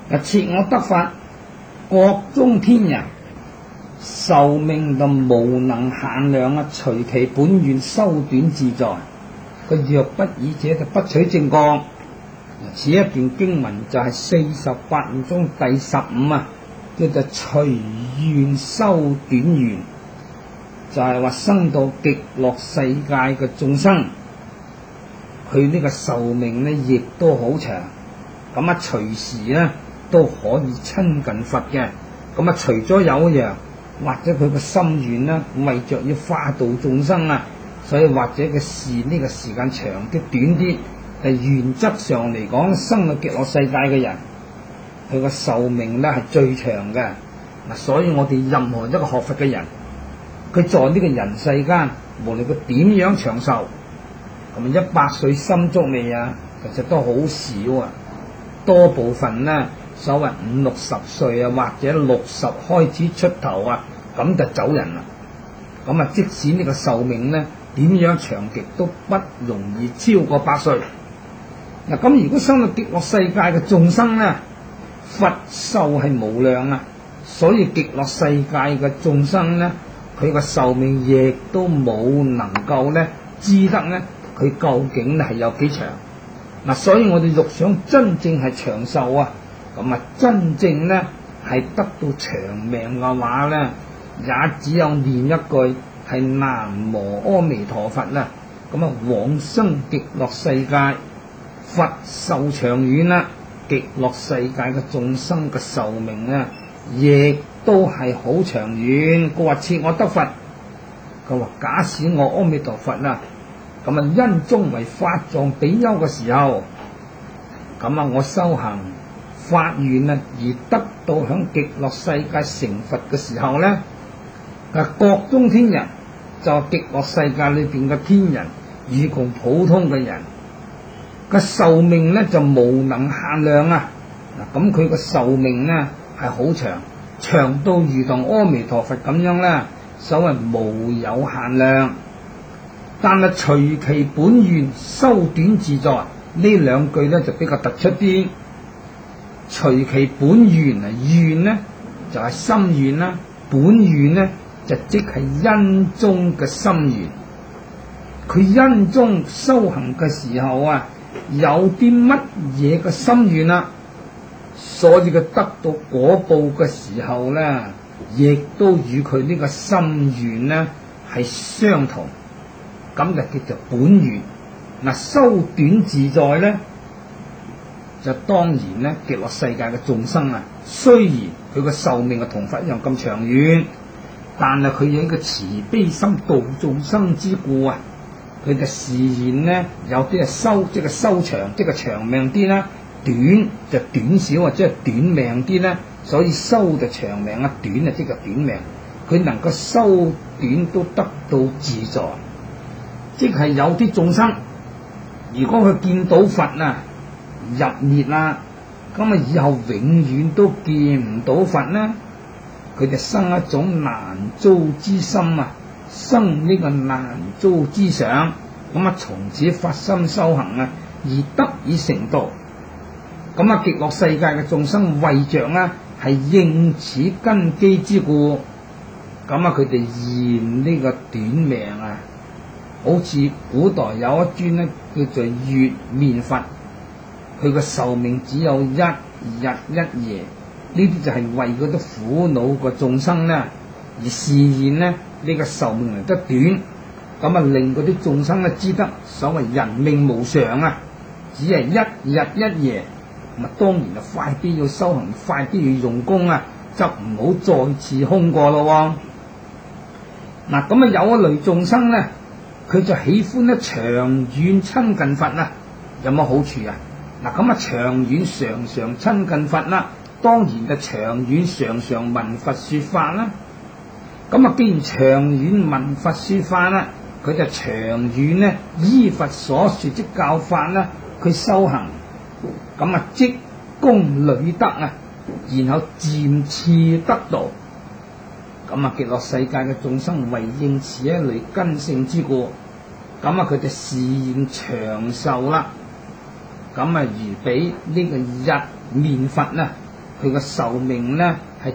切我得法，國中天人壽命就無能限量啊，隨其本願修短自在。佢若不爾者就不取正覺。此一段經文就係48願中第15啊，叫做隨願修短願，就係話生到極樂世界嘅眾生，佢呢個壽命呢亦都好長，咁啊隨時呢都可以親近佛嘅。咁啊除咗有一樣，或者佢個心願呢為着要化度眾生啊，所以或者嘅事呢個時間長啲短啲，但原則上嚟講，生到極樂世界嘅人，佢個壽命呢係最長嘅。嗱，所以我哋任何一個學佛嘅人，佢在呢個人世間，無論佢點樣長壽，咁100歲心足未啊？其實都好少啊，多部分呢，所謂50、60歲啊，或者60開始出頭啊，咁就走人啦。咁啊，即使呢個壽命呢點樣長極都不容易超過100歲。嗱，咁如果生到極樂世界嘅眾生呢，佛壽係無量啊，所以極樂世界嘅眾生呢，佢個壽命亦都冇能夠呢知得呢佢究竟係有幾長。嗱，所以我哋欲想真正係長壽啊，咁啊真正呢係得到長命嘅話呢，也只有念一句係南無阿彌陀佛啦，咁啊往生極樂世界，佛壽長遠啦，極樂世界嘅眾生嘅壽命啊，亦都係好長遠。佢話切我得佛，佢話假使我阿彌陀佛啊，咁啊因中為法藏比丘嘅時候，咁啊我修行發願啊，而得到響極樂世界成佛嘅時候咧，國中天人就係極樂世界裏邊嘅天人，與共普通嘅人嘅壽命咧就無能限量啊！嗱，咁佢個壽命咧係好長，長到如同阿彌陀佛咁樣咧，所謂無有限量。但係隨其本願修短自在，呢兩句咧就比較突出啲。隨其本願啊，願呢就係心願啦，本願呢就即係因中嘅心願。佢因中修行嘅時候啊，有啲乜嘢嘅心願啊，所以佢得到果報嘅時候咧，亦都與佢呢個心願咧係相同，咁就叫做本願。嗱，修短自在咧，就當然咧極樂世界嘅眾生啊，雖然佢個壽命嘅同佛一樣咁長遠，但係佢有一個慈悲心度眾生之故啊，佢嘅示現呢，有啲係修長，即係長命啲啦；短就短少啊，即係短命啲啦。所以修就長命啊，短啊即係短命。佢能夠修短都得到自在，即係有啲眾生，如果佢見到佛啊入滅啦，咁啊以後永遠都見唔到佛啦，佢就生一種難遭之心啊，生呢個難遭之想，咁啊從此發心修行啊，而得以成道。咁啊極樂世界嘅眾生為着啊係應此根基之故，咁啊佢哋嫌呢個短命啊，好似古代有一尊咧叫做月面佛，佢個壽命只有1日1夜，呢啲就係為嗰啲苦惱嘅眾生咧而示現咧呢個壽命嚟得短，咁啊令嗰啲眾生咧知得所謂人命無常啊，只係1日1夜，咁啊當然就快啲要修行，快啲要用功啊，就唔好再次空過咯。嗱，咁啊有一類眾生咧，佢就喜歡咧長遠親近佛啊，有乜好處啊？嗱，咁啊長遠常常親近佛啦，當然就長遠常常聞佛說法啦。咁啊既然長遠聞佛說法啦，佢就長遠咧依佛所說之教法啦，佢修行，咁啊積功累德啊，然後漸次得道。咁啊極樂世界嘅眾生為應此一類根性之故，咁啊佢就示現長壽啦。咁啊如比呢個日面佛啦， 佢嘅壽命呢係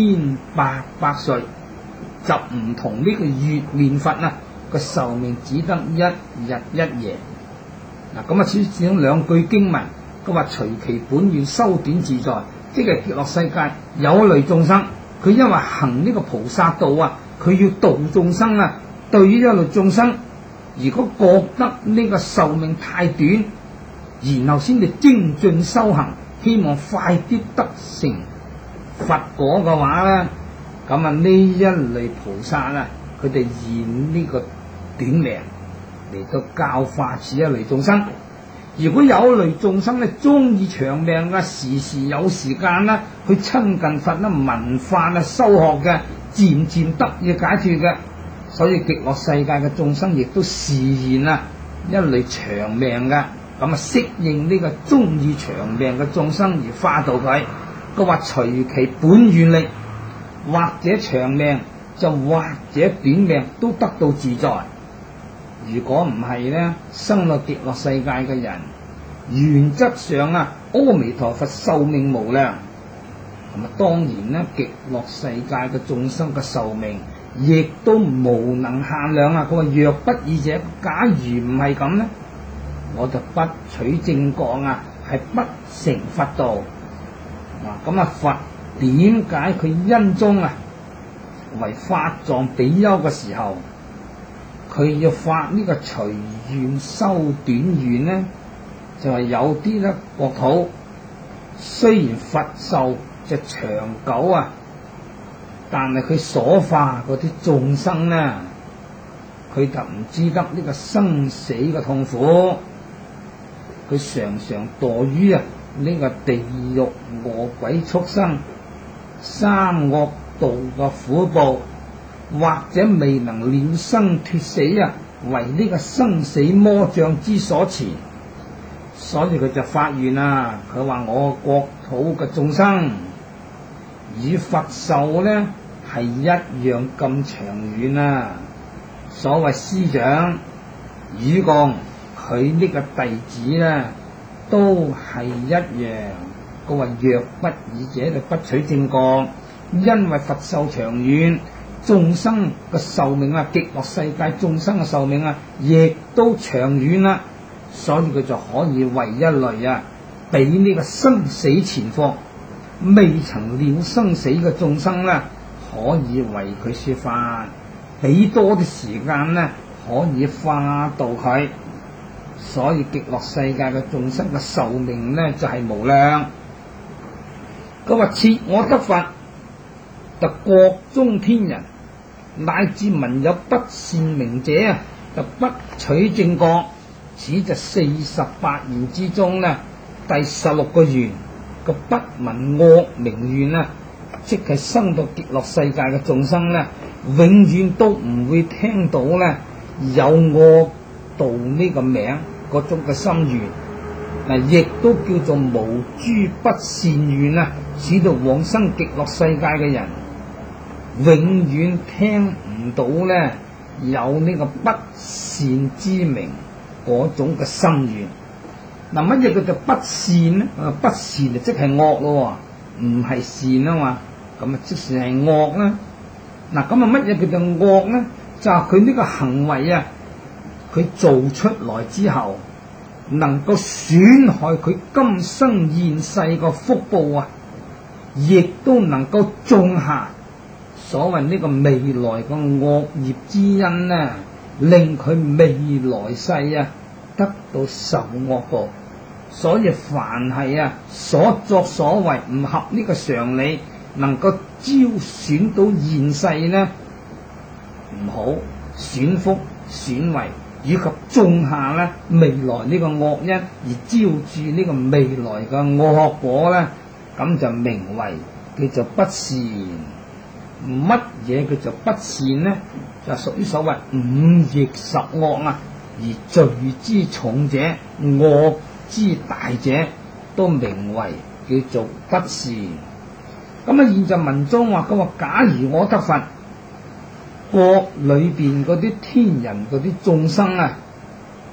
1800歲，就唔同呢個月面佛啊個壽命只得一日一夜。嗱，咁啊，始終兩句經文，佢話隨其本願修短自在，即係極樂世界有類眾生，佢因為行呢個菩薩道啊，佢要度眾生啊，對於一類眾生，如果覺得呢個壽命太短，然後先至精進修行，希望快啲得成佛果嘅話咧，咁啊呢一類菩薩啊，佢哋現呢個短命嚟到教化此一類眾生。如果有類眾生咧中意長命嘅，時時有時間啦去親近佛啦、聞法啦、修學嘅，漸漸得以解脫嘅，所以極樂世界嘅眾生亦都示現啊一類長命嘅，咁啊適應呢個中意長命嘅眾生而化度佢。佢話隨其本願力，或者長命就或者短命都得到自在。如果唔係呢，生到極樂世界嘅人，原則上啊，阿彌陀佛壽命無量，咁啊當然呢，極樂世界嘅眾生嘅壽命亦都無能限量啊。佢話若不爾者，假如唔係咁呢，我就不取正覺啊，係不成佛道。嗱，咁啊佛點解佢因中啊為法藏比丘嘅時候，佢要發呢個隨願修短願呢？就係有啲咧國土雖然佛壽就長久啊，但係佢所化嗰啲眾生呢，佢就唔知得呢個生死嘅痛苦，佢常常墮於啊呢個地獄餓鬼畜生三惡道嘅苦報，或者未能了生脫死啊，為呢個生死魔障之所纏，所以佢就發願啊，佢話我國土嘅眾生與佛壽呢係一樣咁長遠啊。所謂師長與共佢呢個弟子呢都係一樣。佢話若不爾者就不取正覺，因為佛壽長遠，眾生嘅壽命啊，極樂世界眾生嘅壽命啊，亦都長遠啦，所以佢就可以為一類啊，俾呢個生死前況未曾了生死嘅眾生咧，可以為佢說法，俾多啲時間咧，可以化度佢。所以極樂世界嘅眾生嘅壽命咧就係無量。佢話設我得佛，就國中天人乃至聞有不善名者啊，就不取正覺。此就48願之中呢，第16個願個不聞惡名願啊，即係生到極樂世界嘅眾生呢，永遠都唔會聽到呢有惡道呢個名嗰種嘅心願。嗱，亦都叫做無諸不善願啊，使到往生極樂世界嘅人永遠聽唔到呢有呢個不善之名嗰種嘅心願。嗱，乜嘢叫做不善呢？不善就即係惡咯，唔係善啊嘛，咁啊即是係惡啦。嗱，咁啊乜嘢叫做惡呢？就係佢呢個行為啊，佢做出來之後能夠損害佢今生現世個福報啊，亦都能夠種下所謂呢個未來個惡業之因呢，令佢未來世啊得到受惡報。所以凡係啊所作所為唔合呢個常理，能夠招損到現世呢唔好損福損慧，以及種下咧未來呢個惡因，而招致呢個未來嘅惡果咧，咁就名為叫做不善。乜嘢叫做不善呢？就屬於所謂五逆十惡啊，而罪之重者、惡之大者，都名為叫做不善。咁啊，現在文中話佢話，假如我得佛，國裏邊嗰啲天人嗰啲眾生啊，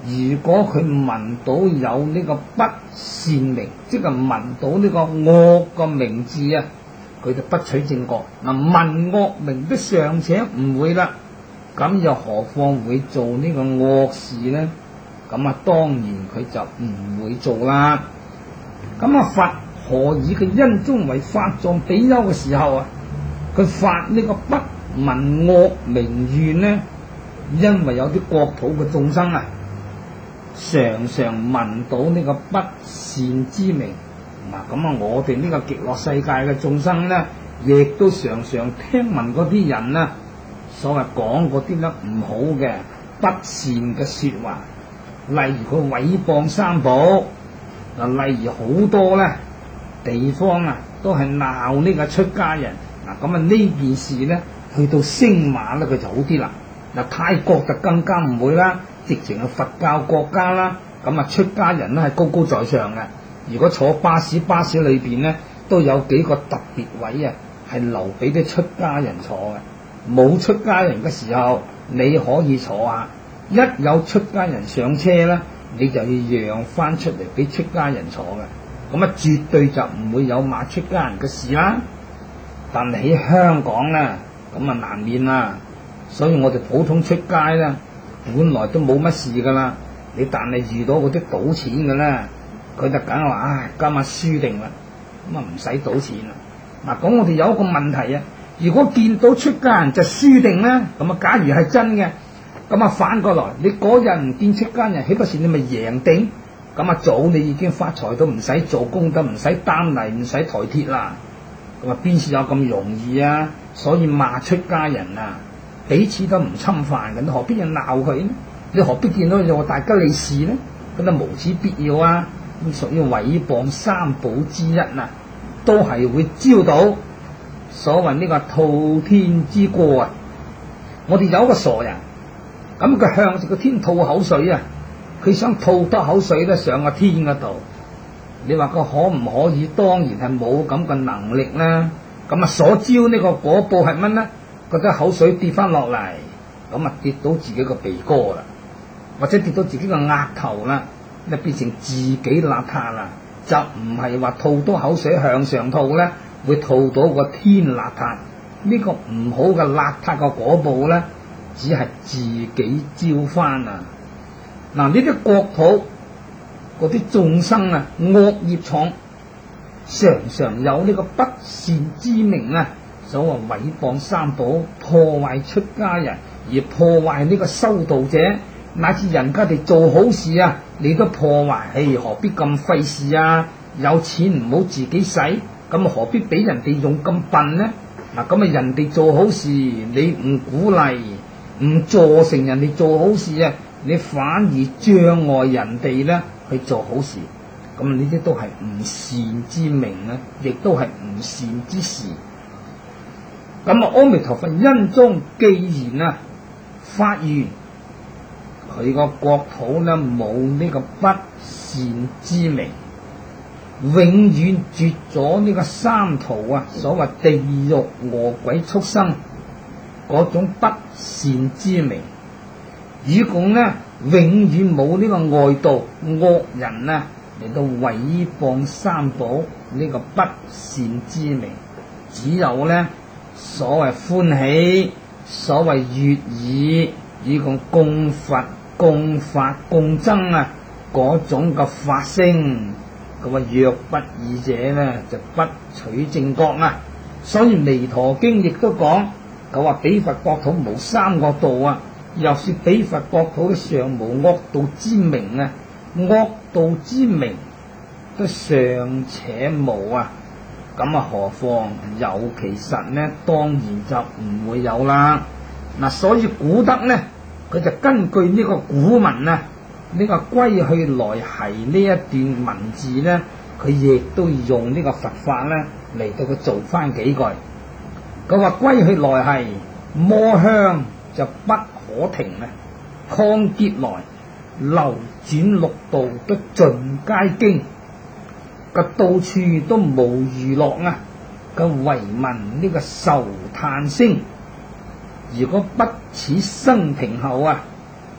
如果佢聞到有呢個不善名，即係聞到呢個惡個名字啊，佢就不取正覺。嗱，聞惡名都尚且唔會啦，咁又何況會做呢個惡事呢？咁啊，當然佢就唔會做啦。咁啊，佛何以佢因中為法藏比丘嘅時候啊，佢發呢個不聞惡名願呢？因為有啲國土嘅眾生啊，常常聞到呢個不善之名。嗱，咁啊，我哋呢個極樂世界嘅眾生呢，亦都常常聽聞嗰啲人啊，所謂講嗰啲咧唔好嘅不善嘅說話，例如佢毀謗三寶，嗱，例如好多咧地方啊，都係鬧呢個出家人。嗱，咁啊，呢件事咧，去到星馬咧，佢就好啲啦。嗱，泰國就更加唔會啦，直情係佛教國家啦，咁啊，出家人咧係高高在上嘅。如果坐巴士裏邊咧，都有幾個特別位啊，係留俾啲出家人坐嘅。冇出家人嘅時候，你可以坐下；一有出家人上車咧，你就要讓翻出嚟俾出家人坐嘅。咁啊，絕對就唔會有罵出家人嘅事啦。但係喺香港咧，咁啊難免啦。所以我哋普通出街咧，本來都冇乜事噶啦。你但係遇到嗰啲賭錢嘅咧，佢就梗係話：唉，今晚輸定啦，咁啊唔使賭錢啦。嗱，咁我哋有一個問題啊，如果見到出家人就輸定咧，咁啊假如係真嘅，咁啊反過來，你嗰日唔見出家人，豈不是你咪贏定？咁啊早你已經發財到唔使做功德，唔使擔泥，唔使抬鐵啦。咁啊邊時有咁容易啊？所以罵出家人啊，彼此都唔侵犯嘅，你何必要鬧佢呢？你何必見到有個大吉利是呢？咁啊無此必要啊！咁屬於毀謗三寶之一啊，都係會招到所謂呢個吐天之過啊！我哋有一個傻人，咁佢向住個天吐口水啊！佢想吐多口水咧上個天嗰度，你話佢可唔可以？當然係冇咁嘅能力啦。咁啊，所招呢個果報係乜呢？覺得口水跌翻落嚟，咁啊跌到自己個鼻哥啦，或者跌到自己個額頭啦，就變成自己邋遢啦。就唔係話吐多口水向上吐咧，會吐到個天邋遢。呢個唔好嘅邋遢嘅果報咧，只係自己招翻啊！嗱，呢啲國土嗰啲眾生啊，惡業重，常常有呢個不善之名啊，所謂毀謗三寶，破壞出家人，而破壞呢個修道者，乃至人家哋做好事啊，你都破壞，唉，何必咁費事啊？有錢唔好自己使，咁何必俾人哋用咁笨呢？嗱，咁啊人哋做好事，你唔鼓勵，唔助成人哋做好事啊，你反而障礙人哋咧去做好事，咁呢啲都係唔善之名啊，亦都係唔善之事。咁啊，阿彌陀佛因中既然啊發願，佢個國土咧冇呢個不善之名，永遠絕咗呢個三途啊，所謂地獄餓鬼畜生嗰種不善之名。以共呢，永遠冇呢個外道惡人啊嚟到毀謗三寶呢個不善之名，只有呢所謂歡喜，所謂悅耳，以共供佛、供法、供僧啊嗰種嘅法聲。咁啊，若不爾者呢，就不取正覺啊。所以彌陀經亦都講，佢話彼佛國土無三惡道啊。又說彼佛國土尚無惡道之名啊，惡道之名都尚且無啊，咁啊何況有其實呢？當然就唔會有啦。嗱，所以古德呢，佢就根據呢個古文啊，呢個歸去來兮呢一段文字呢，佢亦都用呢個佛法呢嚟到佢做翻幾句。佢話歸去來兮，摩香就不可停啊！曠劫來流轉六道都盡皆經，個到處都無娛樂啊！個唯聞呢個愁嘆聲。如果不此生平後啊，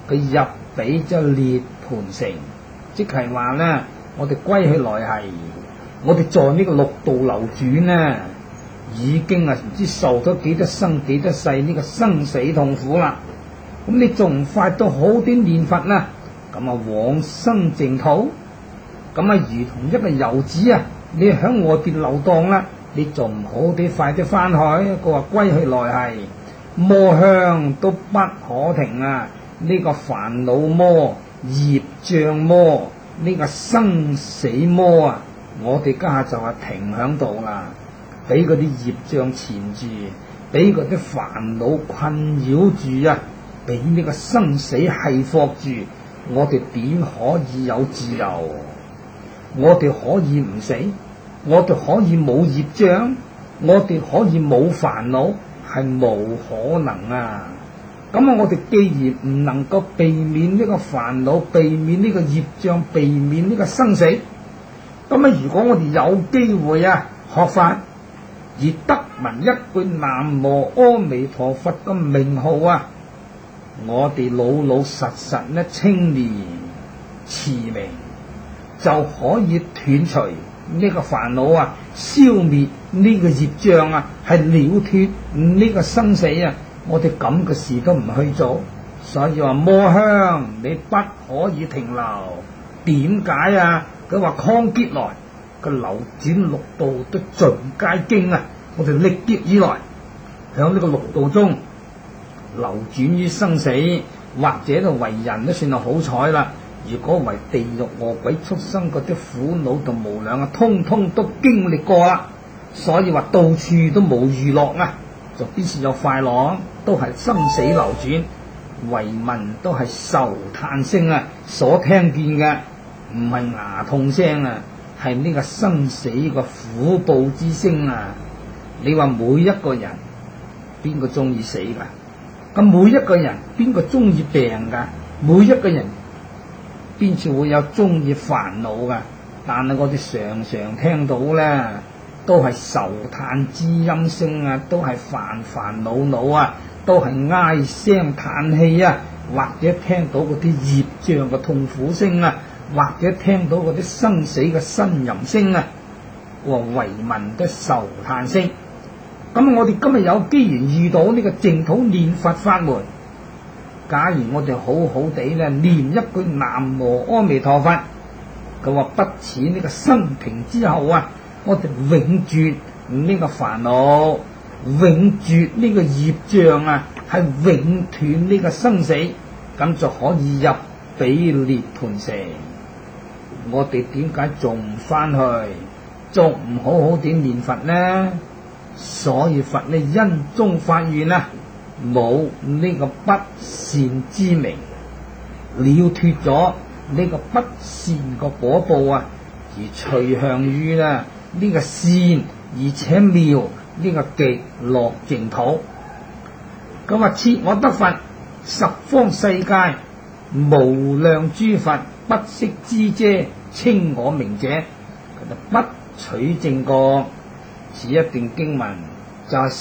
佢入彼咗涅槃城，即係話咧，我哋歸去來兮，我哋在呢個六道流轉咧，已經唔知受咗幾多生幾多世呢個生死痛苦啦。咁你仲唔快到好啲念佛啦？咁啊往生淨土，咁啊如同一個遊子啊，你喺外邊流蕩啦，你仲唔好啲快啲翻去？佢話歸去來兮，魔向都不可停啊！呢個煩惱魔、業障魔、呢個生死魔啊，我哋家下就係停喺度啦，俾嗰啲業障纏住，俾嗰啲煩惱困擾住啊，俾呢個生死繫縛住，我哋點可以有自由？我哋可以唔死，我哋可以冇業障，我哋可以冇煩惱，係冇可能啊！咁啊，我哋既然唔能夠避免呢個煩惱，避免呢個業障，避免呢個生死，咁啊，如果我哋有機會啊學法，而得聞一句南無阿彌陀佛嘅名號啊，我哋老老實實咧清廉持名，就可以斷除呢個煩惱啊，消滅呢個業障啊，係了脫呢個生死啊！我哋咁嘅事都唔去做，所以話魔香你不可以停留。點解啊？佢話康劫來個流轉六道都盡皆經啊！我哋歷劫以來響呢個六道中流轉於生死，或者就為人都算係好彩啦。如果為地獄餓鬼畜生嗰啲苦惱同無量啊，通通都經歷過啦。所以話到處都冇娛樂啊，就必是有快樂，都係生死流轉，為聞都係愁嘆聲啊！所聽見嘅唔係牙痛聲啊，係呢個生死個苦報之聲啊！你話每一個人邊個中意死噶？咁每一個人邊個中意病噶？每一個人邊處會有中意煩惱噶？但係我哋常常聽到咧，都係愁嘆之音聲啊，都係煩煩惱惱啊，都係唉聲嘆氣啊，或者聽到嗰啲業障嘅痛苦聲啊，或者聽到嗰啲生死嘅呻吟聲啊，和唯聞的愁嘆聲。咁我哋今日有機緣遇到呢個淨土念佛法門，假如我哋好好地咧念一句南無阿彌陀佛，佢話不似呢個生平之後啊，我哋永絕呢個煩惱，永絕呢個業障啊，係永斷呢個生死，咁就可以入彼涅槃城。我哋點解仲唔翻去，仲唔好好點念佛呢？所以佛呢因中發願啊，冇呢個不善之名，了脫咗呢個不善個果報啊，而趨向於呢個善而且妙呢個極樂淨土。咁話設我得佛，十方世界無量諸佛不識之遮，稱我名者，佢就不取正覺。此一段經文就係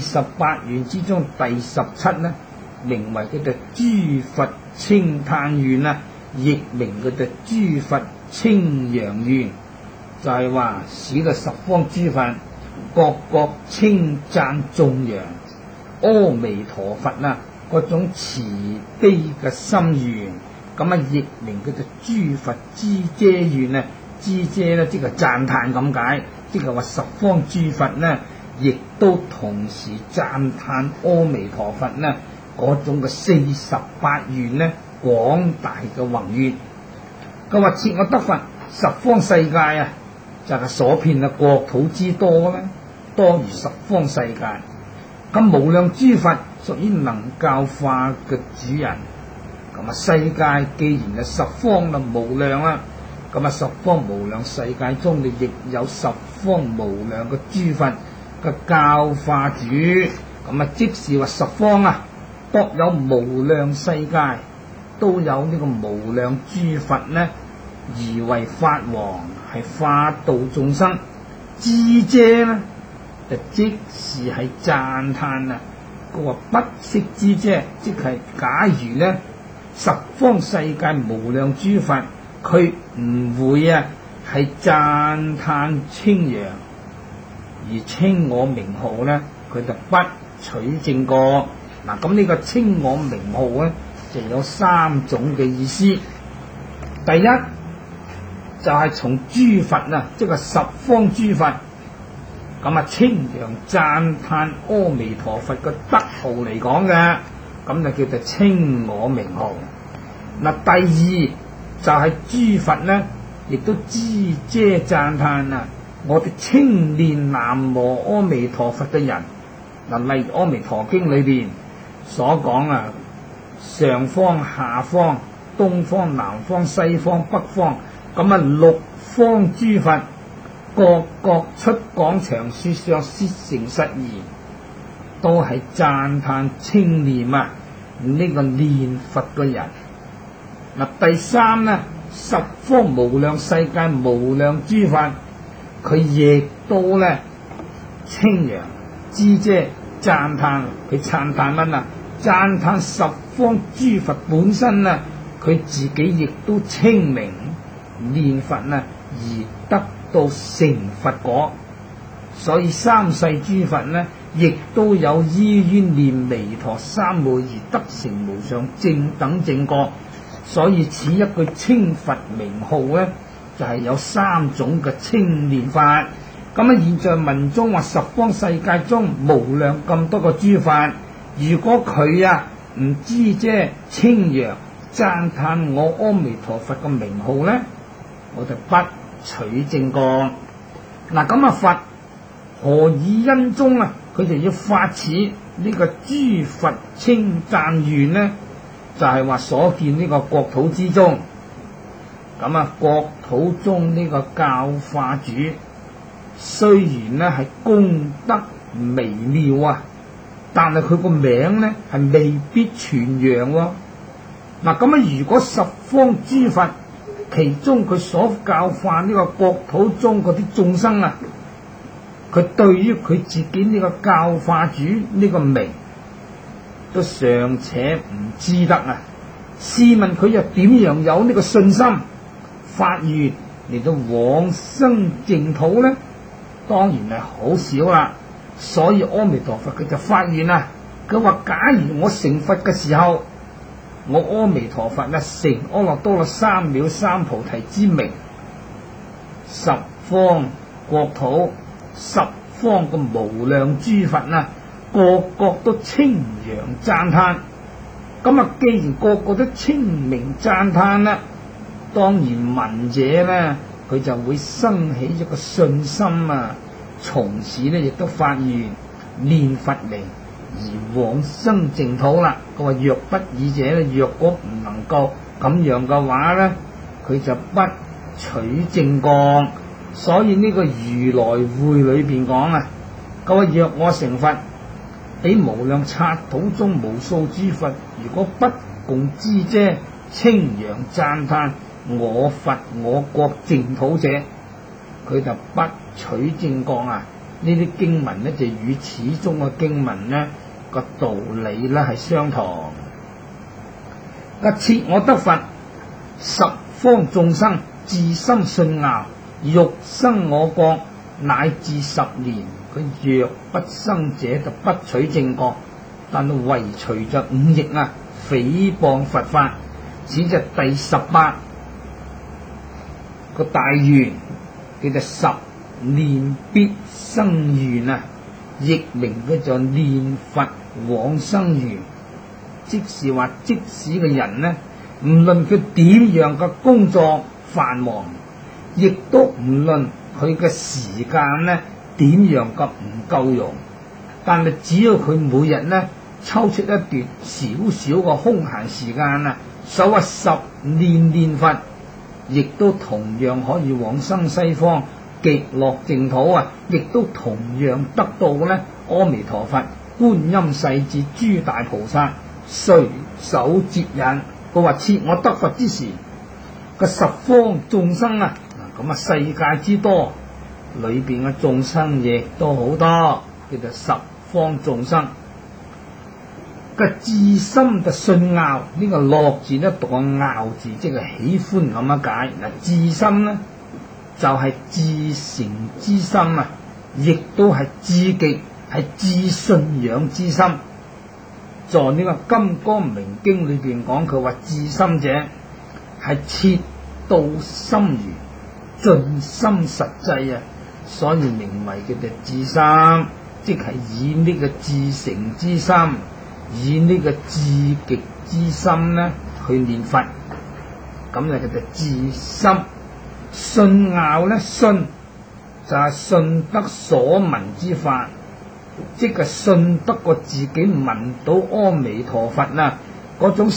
48願之中第17呢，名為佢哋諸佛稱嘆願啊，亦名佢哋諸佛稱揚願，就係話使到十方諸佛各各稱讚頌揚阿彌陀佛啊嗰種慈悲嘅心願，咁啊亦名佢哋諸佛之遮願啊，之遮咧即係讚嘆咁解。即係話十方諸佛呢，亦都同時讚嘆阿彌陀佛呢嗰種嘅48願呢廣大嘅宏願。佢話設我得佛，十方世界啊，就係所遍嘅國土之多咧，多如十方世界。咁無量諸佛屬於能教化嘅主人。咁啊世界既然係十方就無量啦。咁啊，十方無量世界中，你亦有十方無量嘅諸佛嘅教化主。咁啊，即是話十方啊，各有無量世界，都有呢個無量諸佛呢，而為法王，係化度眾生。之遮呢，就即是係讚嘆啊。佢話不識之遮，即係假如呢， 十方世界無量諸佛，佢唔會係讚歎稱揚，而稱我名號咧，佢就不取正覺。嗱，咁呢個稱我名號咧，就有三種嘅意思。第一就係從諸佛即係十方諸佛咁稱揚讚歎阿彌陀佛嘅德號嚟講嘅，咁就叫做稱我名號。嗱，第二就係諸佛咧，亦都知遮讚歎我哋稱念南無阿彌陀佛嘅人。嗱，例如《阿彌陀經》裏邊所講上方、下方、東方、南方、西方、北方，咁六方諸佛各各出廣長說相，說誠實義，都係讚歎稱念呢個念佛嘅人。嗱，第三十方無量世界無量諸佛，佢亦都稱揚知遮讚歎，佢讚歎乜讚歎十方諸佛本身佢自己亦都稱名念佛而得到成佛果。所以三世諸佛亦都有依於念彌陀三昧而得成無上正等正覺。所以此一句稱佛名號就係有三種嘅稱念法。咁現在文中話十方世界中無量咁多個諸佛，如果佢唔知遮稱揚讚歎我阿彌陀佛嘅名號咧，我就不取正覺。嗱，咁佛何以因中佢就要發此呢個諸佛稱讚願呢？就係話所見呢個國土之中，咁國土中呢個教化主雖然係功德微妙但係佢個名係未必傳揚喎。嗱，咁如果十方諸佛其中佢所教化呢個國土中嗰啲眾生佢對於佢自己呢個教化主呢個名都尚且唔知得試問佢又點樣有呢個信心發願嚟到往生淨土呢？當然係好少啦。所以阿彌陀佛佢就發願佢話假如我成佛嘅時候，我阿彌陀佛成阿耨多羅三藐三菩提之名，十方國土十方嘅無量諸佛個個都稱揚讚歎。咁既然個個都稱名讚歎當然聞者佢就會生起一個信心從此亦都發願念佛名而往生淨土啦。佢話若不爾者若果唔能夠咁樣嘅話佢就不取正覺。所以呢個如來會裏邊講佢話若我成佛，喺無量剎土中無數諸佛，如果不共知遮稱揚讚歎我佛我國淨土者，佢就不取正覺呢啲經文就與此中嘅經文個道理係相同。設我得佛，十方眾生自心信拗，欲生我國，乃至10年，佢若不生者就不取正覺。但唯隨着五逆誹謗佛法，此就第18個大願，叫做十念必生願譯名叫做念佛往生願。即是話即使嘅人唔論佢點樣嘅工作繁忙，亦都唔論佢嘅時間點樣嘅唔夠用，但係只要佢每日抽出一段少少嘅空閒時間所謂10念念佛，亦都同樣可以往生西方極樂淨土亦都同樣得到阿彌陀佛、觀音世至諸大菩薩隨手接引。佢話設我得佛之時，個十方眾生咁世界之多，裏邊嘅眾生亦都好多，叫做十方眾生。 個至心嘅信拗，呢個樂字咧讀個拗字，即係喜歡咁樣解。嗱，至心咧就係至誠之心啊，亦都係至極，係至信仰之心。在呢個《金剛明經》裏邊講，佢話至心者係切到心如，盡心實際啊，所以名為佢哋至心，即係以呢個至誠之心，以呢個至極之心咧去念佛，咁就叫做至心。信拗咧，信就係信得所聞之法，即係信得過自己聞到阿彌陀佛啊嗰種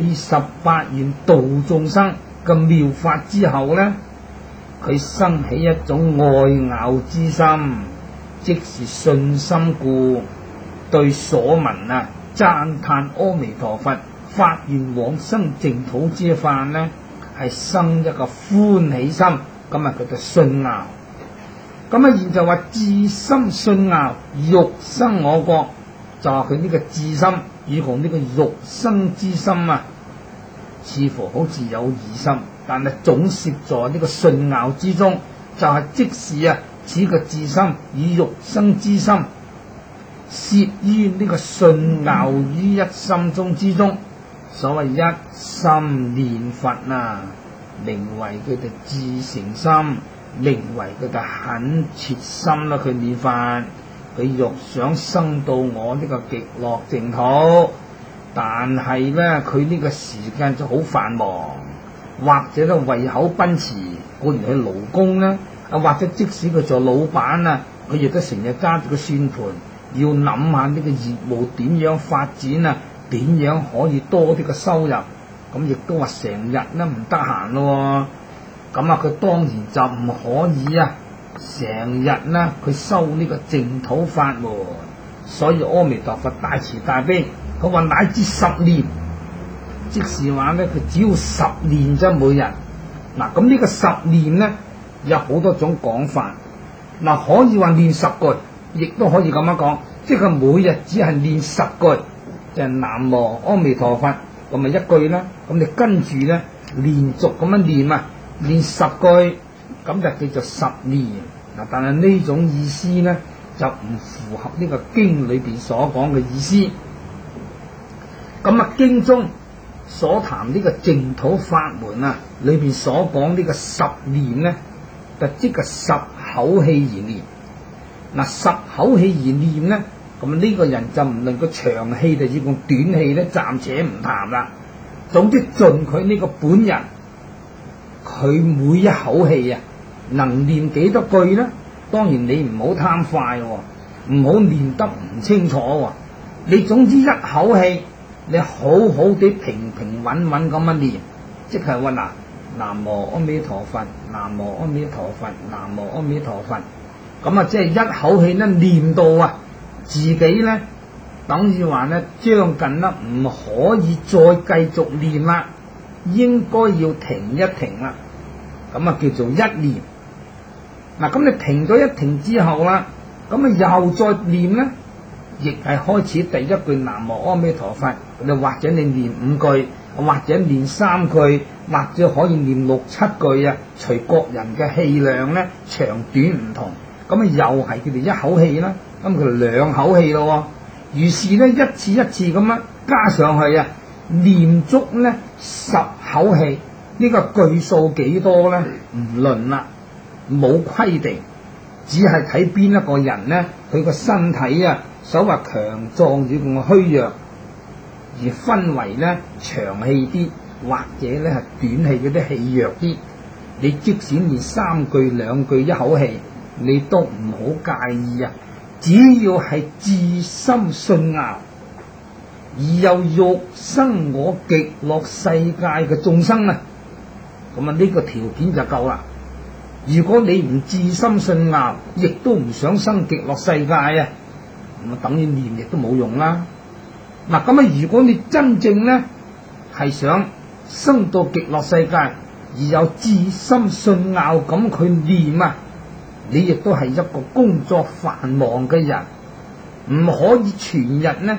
48願度眾生嘅妙法之後咧，佢生起一種愛拗之心，即是信心故，對所聞啊讚歎阿彌陀佛，發願往生淨土之法呢，係生一個歡喜心，咁啊叫做信拗。咁啊現就話至心信拗，欲生我國，就話佢呢個至心與同呢個欲生之心啊，似乎好似有異心，但係總攝在呢個信拗之中，就係即是啊此個至心與欲生之心，攝於呢個信拗於一心中之中。所謂一心念佛啊，名為佢哋至誠心，名為佢哋懇切心啦。佢念佛，佢欲想生到我呢個極樂淨土，但係咧佢呢個時間就好繁忙，或者咧胃口奔馳，固然去勞工咧，啊或者即使佢做老闆啊，佢亦都成日揸住個算盤，要諗下呢個業務點樣發展啊，點樣可以多啲嘅收入，咁亦都話成日咧唔得閒咯。咁啊，佢當然就唔可以啊，成日咧佢修呢個淨土法門。所以阿彌陀佛大慈大悲，佢話乃至10年，即是話咧佢只要10年啫每日。嗱，咁呢個10年咧有好多種講法。嗱，可以話念10句，亦都可以咁樣講，即係佢每日只係念10句，就係南無阿彌陀佛，咁咪一句啦。咁你跟住咧連續咁樣念啊，念10句，咁就叫做10年。嗱，但係呢種意思咧就唔符合呢個經裏邊所講嘅意思。咁啊，經中所談呢個淨土法門啊，裏邊所講呢個10年咧，就即係10口氣而念。嗱，10口氣而念咧，咁呢個人就唔能夠長氣，就要用短氣咧，暫且唔談啦。總之盡佢呢個本人，佢每一口氣啊，能念幾多句咧？當然你唔好貪快喎，唔好念得唔清楚喎。你總之一口氣，你好好地平平穩穩咁樣念，即係話嗱，南無阿彌陀佛，南無阿彌陀佛，南無阿彌陀佛。咁啊，即係一口氣咧念到啊，自己咧等於話咧將近啦，唔可以再繼續念啦，應該要停一停啦。咁啊叫做一念。嗱，咁你停咗一停之後啦，咁啊又再念咧，亦係開始第一句南無阿彌陀佛。你或者你念5句，或者念3句，或者可以念6、7句啊，隨各人嘅氣量咧長短唔同。咁啊又係佢哋一口氣啦，咁佢哋2口氣咯。於是咧一次一次咁樣加上去啊，念足咧10口氣。呢個句數幾多咧？唔論啦，冇規定，只係睇邊一個人咧，佢個身體啊，所謂強壯與咁虛弱，而分為咧長氣啲，或者咧係短氣嗰啲氣弱啲。你即使念3句2句一口氣，你都唔好介意啊！只要係至心信拗，而又欲生我極樂世界嘅眾生啊，咁啊呢個條件就夠啦。如果你唔至心信拗，亦都唔想生極樂世界啊，咁啊等於念亦都冇用啦。嗱，咁啊如果你真正咧係想生到極樂世界，而有至心信拗咁去念啊，你亦都係一個工作繁忙嘅人，唔可以全日咧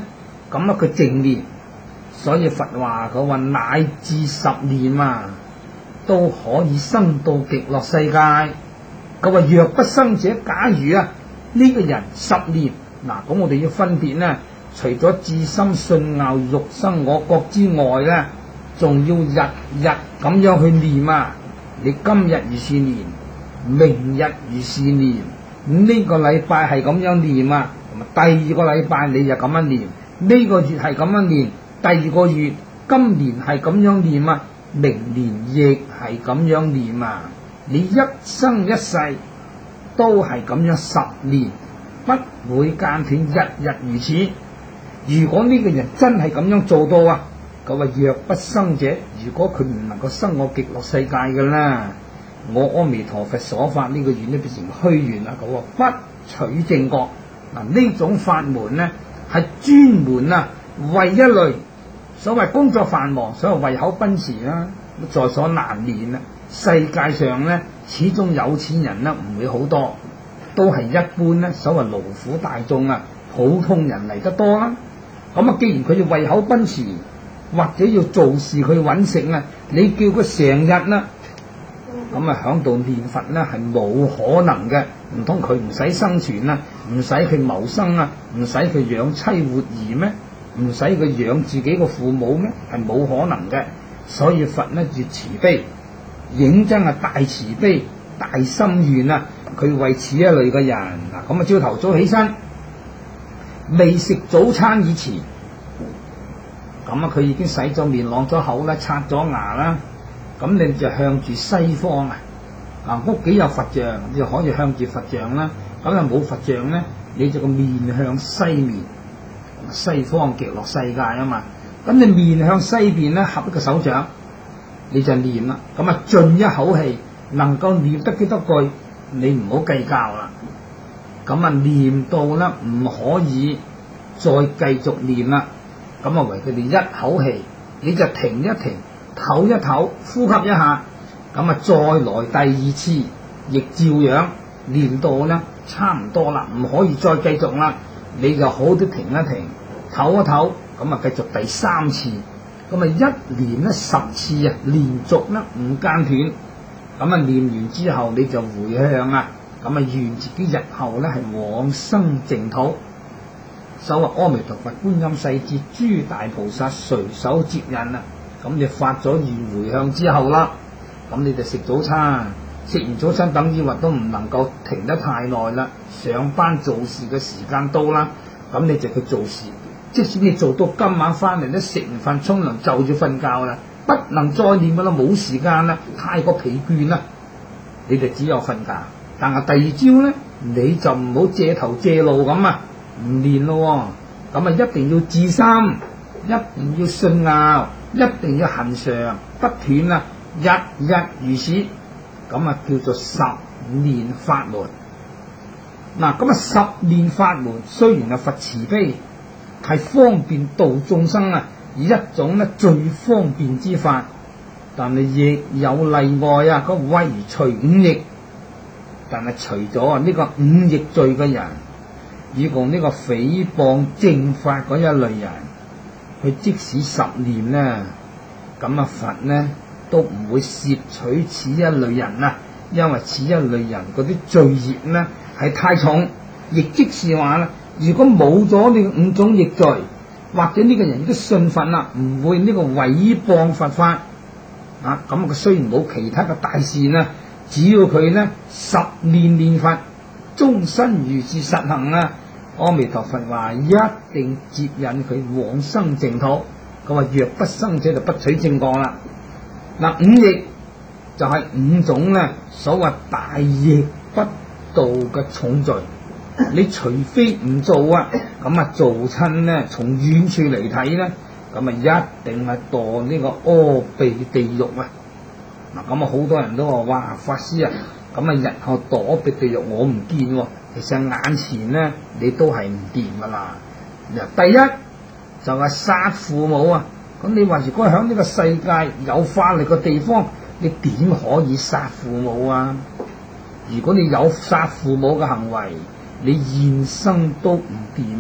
咁佢淨念，所以佛話佢話乃至10念都可以生到極樂世界。佢話若不生者，假如呢個人10念，咁我哋要分別呢，除咗至心信拗欲生我國之外呢，仲要日日咁樣去念你今日如是念，明日如是念，呢個禮拜係咁樣念第二個禮拜你就咁樣念，呢個月係咁樣念，第二個月今年係咁樣念明年亦係咁樣念你一生一世都係咁樣10年，不會間斷，日日如此。如果呢個人真係咁樣做到佢話若不生者，如果佢唔能夠生我極樂世界嘅啦，我阿彌陀佛所發呢個願呢變成虛願佢話不取正覺。呢種法門呢係專門為一類所謂工作繁忙，所謂胃口奔馳在所難免世界上呢始終有錢人唔會好多，都係一般所謂勞苦大眾普通人嚟得多啦。咁既然佢要胃口奔馳，或者要做事去揾食你叫佢成日響度念佛係冇可能嘅。唔通佢唔使生存唔使佢謀生唔使佢養妻活兒咩？唔使佢養自己個父母咩？係冇可能嘅。所以佛越慈悲，認真大慈悲大心願佢為此一類嘅人咁朝頭早起身，未食早餐以前，咁佢已經洗咗面啷咗口刷咗牙啦，咁你就向住西方屋企有佛像，你就可以向住佛像啦。咁冇佛像呢，你就個面向西面，西方極樂世界咁你面向西邊合一個手掌，你就念啦。咁盡一口氣，能夠念得幾多句，你唔好計較啦。咁念到唔可以再繼續念啦。咁為佢哋一口氣，你就停一停，唞一唞，呼吸一下。咁再來第二次，亦照樣念到差唔多啦，唔可以再繼續啦。你就好啲停一停，唞一唞，咁繼續第3次。咁一年10次連續唔間斷。咁念完之後，你就回向咁願自己日後係往生淨土。所謂阿彌陀佛、觀音世智、諸大菩薩隨手接引咁你發咗願回向之後啦，咁你就食早餐，食完早餐等於話都唔能夠停得太耐啦。上班做事嘅時間到啦，咁你就去做事。即使你做到今晚翻嚟食完飯沖涼就要瞓覺啦，不能再念噶啦，冇時間啦，太過疲倦啦，你就只有瞓覺。但係第二朝你就唔好借頭借路咁唔練咯。咁一定要至心，一定要信拗，一定要恆常不斷日日如此。咁叫做10念法門。咁10念法門雖然佛慈悲，係方便度眾生以一種最方便之法，但係亦有例外個唯除5逆。但係除咗呢個5逆罪嘅人，以共呢個誹謗正法嗰一類人，佢即使10念咁佛都唔會攝取此一類人因為此一類人嗰啲罪業係太重。亦即是話如果冇咗呢5種逆罪，或者呢個人都信佛唔會呢個誹謗佛法咁佢雖然冇其他嘅大善只要佢10念念佛，終身如是實行阿彌陀佛話一定接引佢往生淨土。佢話若不生者就不取正覺啦。5逆就係5種所謂大逆不道嘅重罪。你除非唔做咁做親從遠處嚟睇咁一定係墮呢個阿鼻地獄咁好多人都話哇，法師咁日後墮阿鼻地獄我唔見其實眼前你都係唔掂噶啦。第一就係殺父母咁你話如果喺呢個世界有法律嘅地方，你點可以殺父母如果你有殺父母嘅行為，你現生都唔掂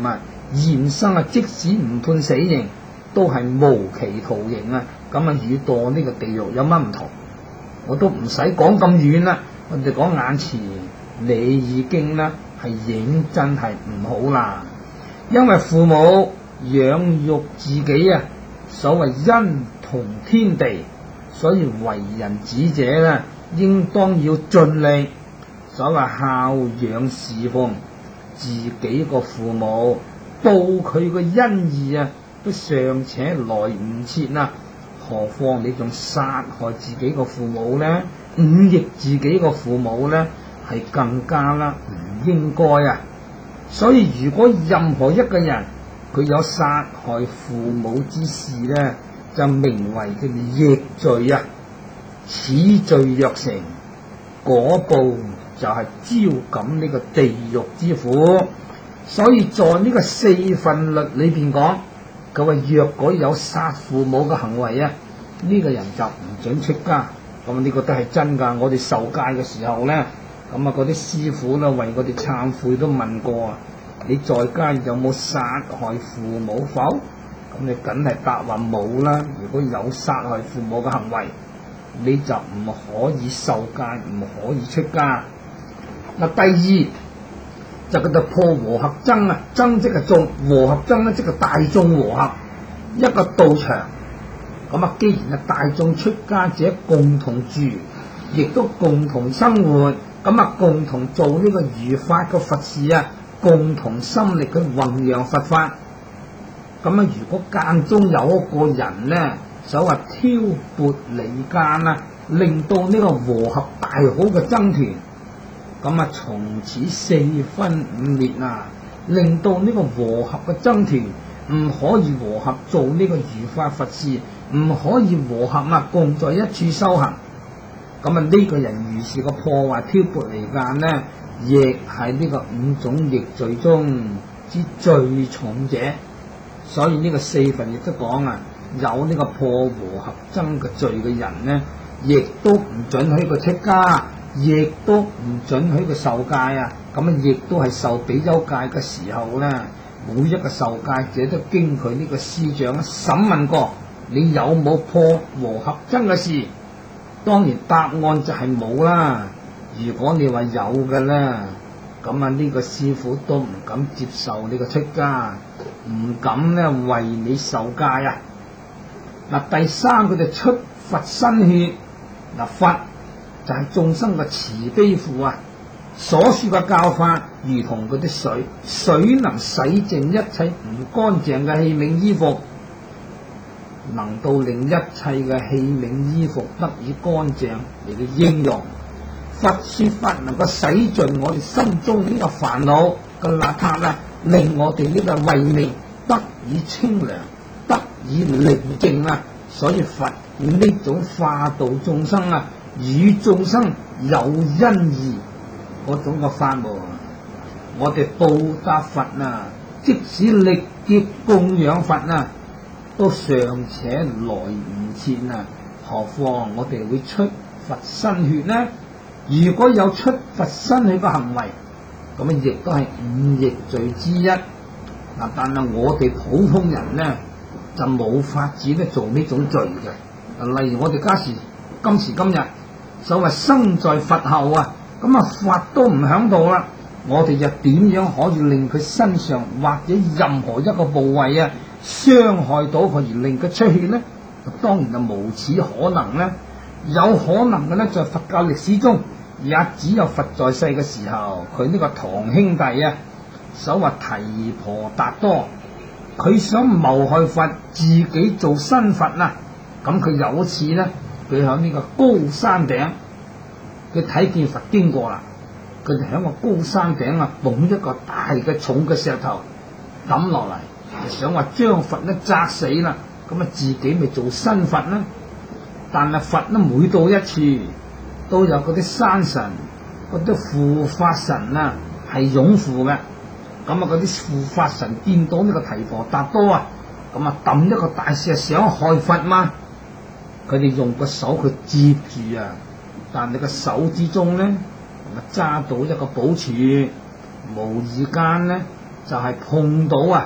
現生啊，即使唔判死刑，都係無期徒刑啊！咁啊，與墮呢個地獄有乜唔同？我都唔使講咁遠啦，我哋講眼前，你已經啦係認真係唔好啦。因為父母養育自己啊，所謂恩同天地，所以為人子者咧，應當要盡力，所謂孝養侍奉自己個父母，報佢個恩義啊，都尚且來唔切啊，何況你仲殺害自己個父母呢？忤逆自己個父母呢，係更加啦唔應該啊！所以如果任何一個人佢有殺害父母之事呢，就名為佢哋逆罪啊！此罪若成，果報就係招感呢個地獄之苦。所以在呢個四分律裏邊講，佢話若果有殺父母嘅行為啊，呢個人就唔准出家。咁呢個都係真㗎。我哋受戒嘅時候咧，咁啊嗰啲師傅咧為我哋懺悔都問過啊，你在家有冇殺害父母否？咁你梗係答話冇啦。如果有殺害父母嘅行為，你就唔可以受戒，唔可以出家。嗱，第二就叫做破和合僧啊，僧即係眾，和合僧咧即係大眾和合一個道場。咁啊，既然係大眾出家者共同住，亦都共同生活，咁啊共同做呢個如法嘅佛事啊，共同心力去弘揚佛法。咁啊，如果間中有一個人呢，所謂挑撥離間啊，令到呢個和合大好嘅僧團，咁啊從此四分五裂啊，令到呢個和合嘅僧團唔可以和合做呢個如法佛事，唔可以和合啊共在一處修行。咁啊呢個人如是個破壞挑撥離間呢，亦係呢個五種逆罪中之最重者。所以呢個四分亦都講啊，有呢個破和合僧嘅罪嘅人呢，亦都唔准許佢出家，亦都唔准許佢受戒啊。咁啊亦都係受比丘戒嘅時候呢，每一個受戒者都經佢呢個師長審問過，你有冇破和合僧嘅事？當然答案就係冇啦。如果你話有嘅咧，咁啊呢個師傅都唔敢接受你個出家，唔敢咧為你受戒啊。嗱，第三佢就出佛身血。嗱，佛就係眾生嘅慈悲父啊，所說嘅教法如同嗰啲水，水能洗淨一切唔乾淨嘅器皿衣服，能到令一切嘅器皿衣服得以乾淨嚟嘅應用。佛說法能夠洗盡我哋心中呢個煩惱嘅邋遢啊，令我哋呢個慧命得以清涼，得以寧靜啊。所以佛以呢種化度眾生啊，與眾生有恩義嗰種嘅法門，我哋報答佛啊，即使力劫供養佛啊，都尚且來唔切啊，何況我哋會出佛身血呢？如果有出佛身血嘅行為，咁啊亦都係五逆罪之一。嗱，但係我哋普通人呢，就冇法子咧做呢種罪嘅。例如我哋今時今日所謂生在佛後啊，咁啊佛都唔響度啦，我哋又點樣可以令佢身上或者任何一個部位啊傷害到佢而令佢出血呢？當然就無此可能啦。有可能嘅咧，在佛教歷史中，也只有佛在世嘅時候，佢呢個堂兄弟啊，所謂提婆達多，佢想謀害佛，自己做新佛啊。咁佢有一次咧，佢喺呢個高山頂，佢睇見佛經過啦，佢就喺個高山頂啊，捧一個大嘅重嘅石頭抌落嚟，就想話將佛咧砸死啦。咁啊，自己咪做新佛啦。但係佛咧每到一處，都有嗰啲山神、嗰啲護法神啊，係擁護嘅。咁啊，嗰啲護法神見到呢個提婆達多啊，咁啊抌一個大石想害佛嘛，佢哋用個手去接住啊，但係個手之中咧，咁啊揸到一個寶柱，無意間咧就係碰到啊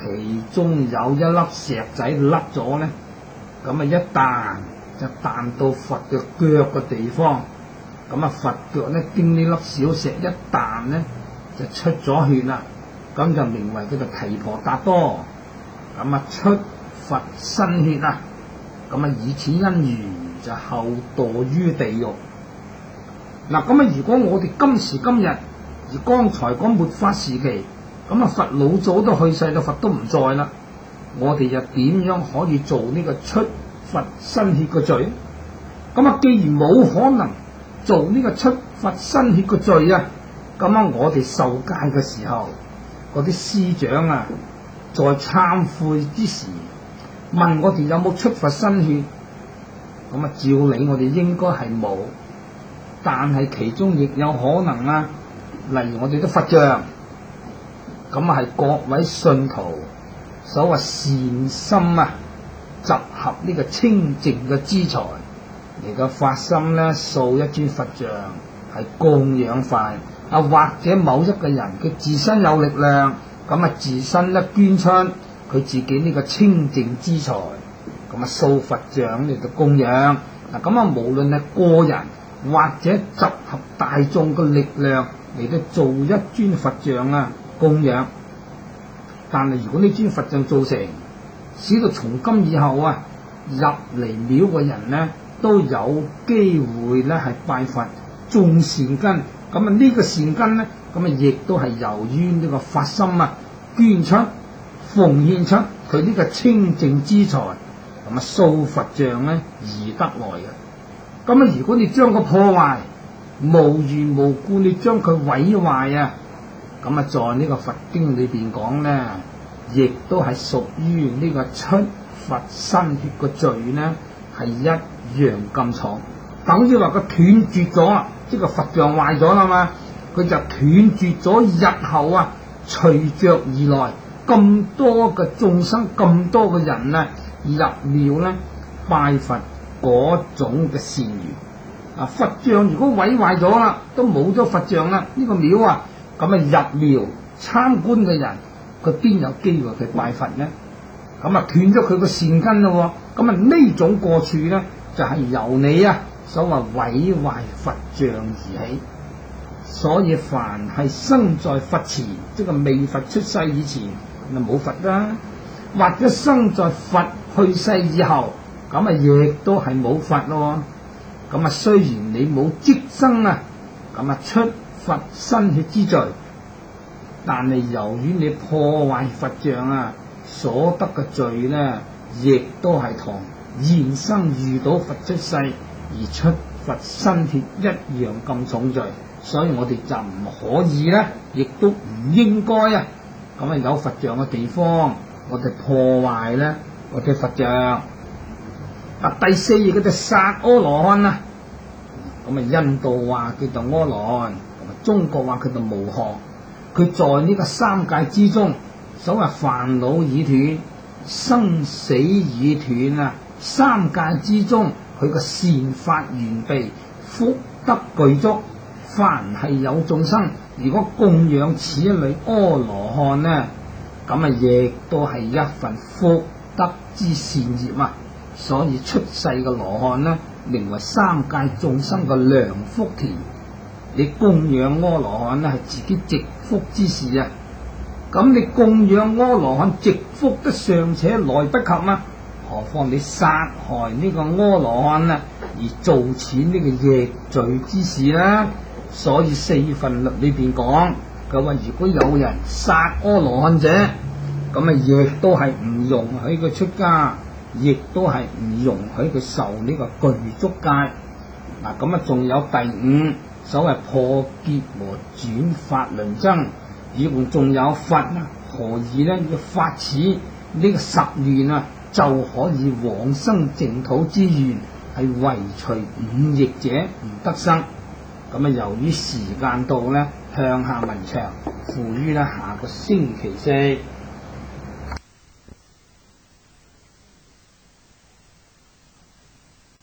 其中有一粒石仔甩咗咧，咁啊一彈就彈到佛嘅腳嘅地方，咁啊佛腳咧經呢粒小石一彈咧就出咗血啦，咁就名為叫做提婆達多，咁啊出佛身血啊，咁啊以此因緣就後墮於地獄。嗱，咁啊如果我哋今時今日而剛才講末法時期，咁啊佛老早都去世啦，佛都唔在啦，我哋又點樣可以做呢個出佛身血嘅罪？咁啊既然冇可能做呢個出佛身血嘅罪啊，咁啊我哋受戒嘅時候，嗰啲師長啊在懺悔之時問我哋有冇出佛身血，咁啊照理我哋應該係冇，但係其中亦有可能啊，例如我哋啲佛像，咁啊係各位信徒所謂善心啊，集合呢個清淨嘅資財嚟到發心咧，塑一尊佛像係供養佛啊，或者某一個人佢自身有力量，咁啊自身咧捐出佢自己呢個清淨資財，咁啊塑佛像嚟到供養。嗱，咁啊無論係個人或者集合大眾嘅力量嚟到做一尊佛像啊供養，但係如果呢尊佛像做成，使到從今以後啊入嚟廟嘅人呢都有機會咧係拜佛種善根，咁啊呢個善根呢，咁啊亦都係由於呢個發心啊捐出奉獻出佢呢個清淨資財，咁啊塑佛像咧而得來嘅。咁啊如果你將佢破壞，無緣無故你將佢毀壞啊，咁啊在呢個佛經裏邊講咧，亦都係屬於呢個出佛身血嘅罪呢，係一樣咁重。等於話佢斷絕咗，即係個佛像壞咗啦嘛，佢就斷絕咗日後啊隨着而來咁多嘅眾生，咁多嘅人啊入廟咧拜佛嗰種嘅善緣。啊，佛像如果毀壞咗啦，都冇咗佛像啦，呢個廟啊，咁啊入廟參觀嘅人，佢邊有機會去拜佛呢？咁啊斷咗佢個善根咯，咁啊呢種過處咧，就係由你啊所謂毀壞佛像而起。所以凡係生在佛前，即係未佛出世以前，咪冇佛啦；或者生在佛去世以後，咁啊亦都係冇佛咯。咁啊雖然你冇即生啊，咁啊出佛身血之罪，但係由於你破壞佛像啊，所得嘅罪呢，亦都係同現生遇到佛出世而出佛身血一樣咁重罪。所以我哋就唔可以咧，亦都唔應該啊，咁啊有佛像嘅地方，我哋破壞咧我哋佛像。啊，第四頁嗰隻薩阿羅漢啊，咁啊印度話叫做阿羅漢，同埋中國話叫做無學。佢在呢個三界之中，所謂煩惱已斷，生死已斷啊，三界之中佢個善法完備，福德具足。凡係有眾生，如果供養此一類阿羅漢呢，咁啊亦都係一份福德之善業啊。所以出世嘅羅漢呢，名為三界眾生嘅良福田。你供養阿羅漢呢，係自己積福之事啊。咁你供養阿羅漢積福得尚且來不及啊，何況你殺害呢個阿羅漢啊，而做此呢個逆罪之事啦。所以四分律裏邊講，佢話如果有人殺阿羅漢者，咁啊亦都係唔容許佢出家，亦都係唔容許佢受呢個具足戒。嗱，咁啊仲有第五，所謂破結和轉法輪僧，以共仲有佛啊，何以呢？要發此呢個十願啊，就可以往生淨土之願，係唯除五逆者唔得生。咁啊，由於時間到咧，向下文長，付於咧下個星期四。